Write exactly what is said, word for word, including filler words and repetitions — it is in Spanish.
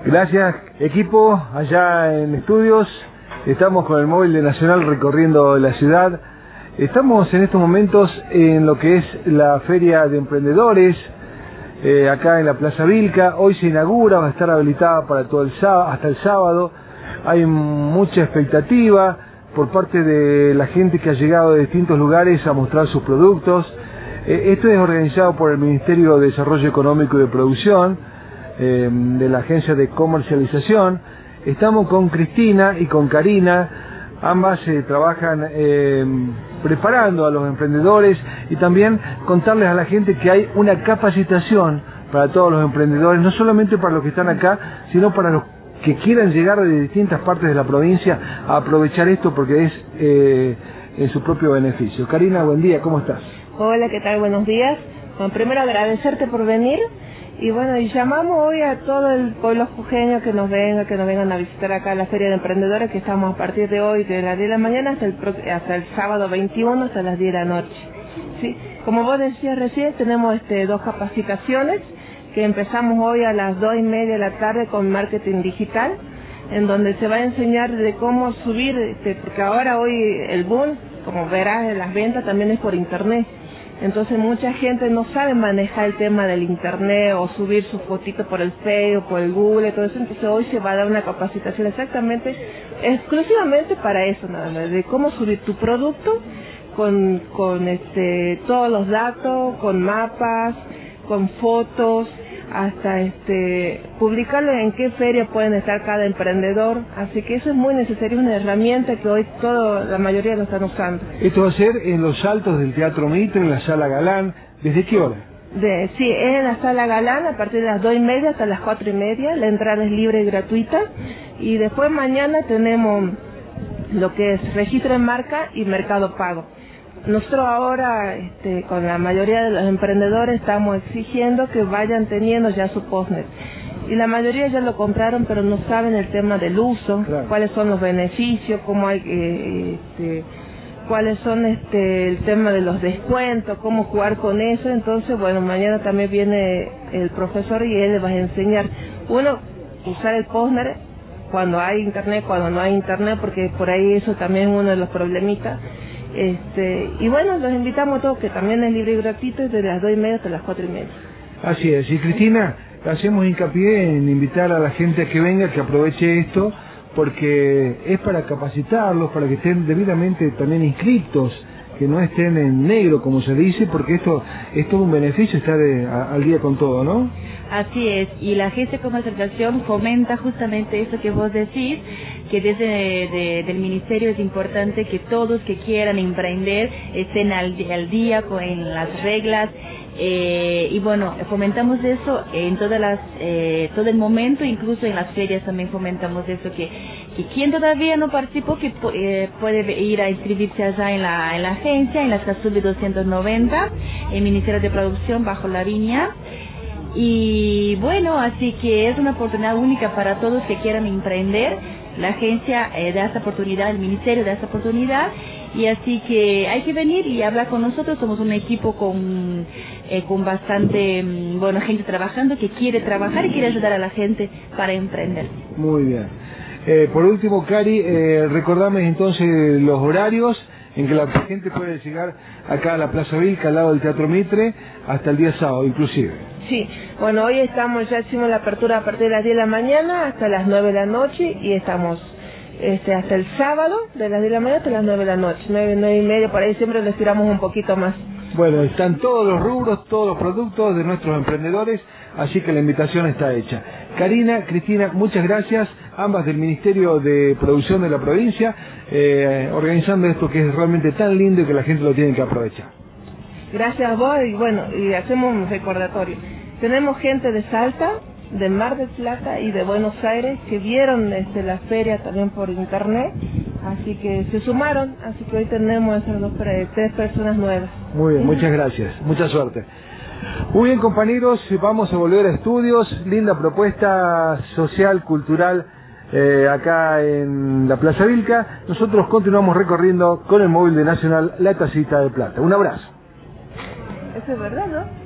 Gracias, equipo, allá en estudios. Estamos con el móvil de Nacional recorriendo la ciudad. Estamos en estos momentos en lo que es la Feria de Emprendedores, eh, acá en la Plaza Vilca. Hoy se inaugura, va a estar habilitada para todo el sábado, hasta el sábado. Hay mucha expectativa por parte de la gente que ha llegado de distintos lugares a mostrar sus productos. Eh, esto es organizado por el Ministerio de Desarrollo Económico y de Producción, eh, de la Agencia de Comercialización. Estamos con Cristina y con Karina. Ambas eh, trabajan eh, preparando a los emprendedores y también contarles a la gente que hay una capacitación para todos los emprendedores, no solamente para los que están acá, sino para los que quieran llegar de distintas partes de la provincia a aprovechar esto porque es eh, en su propio beneficio. Karina, buen día, ¿cómo estás? Hola, ¿qué tal? Buenos días. Bueno, primero agradecerte por venir y bueno, y llamamos hoy a todo el pueblo jujeño que nos venga, que nos vengan a visitar acá a la Feria de Emprendedores, que estamos a partir de hoy de las diez de la mañana hasta el, hasta el sábado veintiuno hasta las diez de la noche. ¿Sí? Como vos decías recién, tenemos este, dos capacitaciones que empezamos hoy a las dos y media de la tarde con marketing digital, en donde se va a enseñar de cómo subir, este, porque ahora hoy el boom, como verás en las ventas, también es por internet. Entonces mucha gente no sabe manejar el tema del internet o subir sus fotitos por el Facebook, por el Google, todo eso. Entonces hoy se va a dar una capacitación exactamente, exclusivamente para eso, nada más, de cómo subir tu producto con, con este, todos los datos, con mapas, con fotos, hasta este publicarlo en qué feria pueden estar cada emprendedor. Así que eso es muy necesario, una herramienta que hoy todo, la mayoría lo están usando. Esto va a ser en los altos del Teatro Mitre, en la Sala Galán. ¿Desde qué hora? De, sí, es en la Sala Galán a partir de las dos y media hasta las cuatro y media. La entrada es libre y gratuita. Y después mañana tenemos lo que es registro de marca y mercado pago. Nosotros ahora, este, con la mayoría de los emprendedores, estamos exigiendo que vayan teniendo ya su postnet. Y la mayoría ya lo compraron, pero no saben el tema del uso, claro, cuáles son los beneficios, cómo hay, eh, este, cuáles son este, el tema de los descuentos, cómo jugar con eso. Entonces, bueno, mañana también viene el profesor y él les va a enseñar, uno, usar el postnet cuando hay internet, cuando no hay internet, porque por ahí eso también es uno de los problemitas. Este, y bueno, los invitamos a todos, que también es libre y gratuito, desde las dos y media hasta las cuatro y media. Así es. Y Cristina, hacemos hincapié en invitar a la gente a que venga, que aproveche esto, porque es para capacitarlos, para que estén debidamente también inscritos, que no estén en negro, como se dice, porque esto es todo un beneficio estar de, a, al día con todo, ¿no? Así es, y la Agencia de Comercialización fomenta justamente eso que vos decís, que desde de, del Ministerio es importante que todos que quieran emprender estén al, al día con en las reglas, eh, y bueno, fomentamos eso en todas las, eh, todo el momento, incluso en las ferias también fomentamos eso, que, que quien todavía no participó, que eh, puede ir a inscribirse allá en la, en la agencia, en la Sasub doscientos noventa, el Ministerio de Producción bajo la viña. Y bueno, así que es una oportunidad única para todos que quieran emprender. La agencia eh, da esta oportunidad, el ministerio da esta oportunidad, y así que hay que venir y hablar con nosotros. Somos un equipo con eh, con bastante, bueno, gente trabajando, que quiere trabajar y quiere ayudar a la gente para emprender. Muy bien. Eh, por último, Cari, eh, recordame entonces los horarios en que la gente puede llegar acá a la Plaza Vilca, al lado del Teatro Mitre, hasta el día sábado, inclusive. Sí, bueno, hoy estamos, ya hicimos la apertura a partir de las diez de la mañana hasta las nueve de la noche, y estamos este, hasta el sábado de las diez de la mañana hasta las nueve de la noche, nueve, nueve y media, por ahí siempre les tiramos un poquito más. Bueno, están todos los rubros, todos los productos de nuestros emprendedores, así que la invitación está hecha. Karina, Cristina, muchas gracias, ambas del Ministerio de Producción de la provincia, eh, organizando esto que es realmente tan lindo y que la gente lo tiene que aprovechar. Gracias a vos, y bueno, y hacemos un recordatorio. Tenemos gente de Salta, de Mar del Plata y de Buenos Aires que vieron este, la feria también por internet, así que se sumaron, así que hoy tenemos esas dos, tres personas nuevas. Muy bien, muchas gracias, mucha suerte. Muy bien, compañeros, vamos a volver a estudios. Linda propuesta social, cultural, eh, acá en la Plaza Vilca. Nosotros continuamos recorriendo con el móvil de Nacional la Tacita de Plata. Un abrazo. Eso es verdad, ¿no?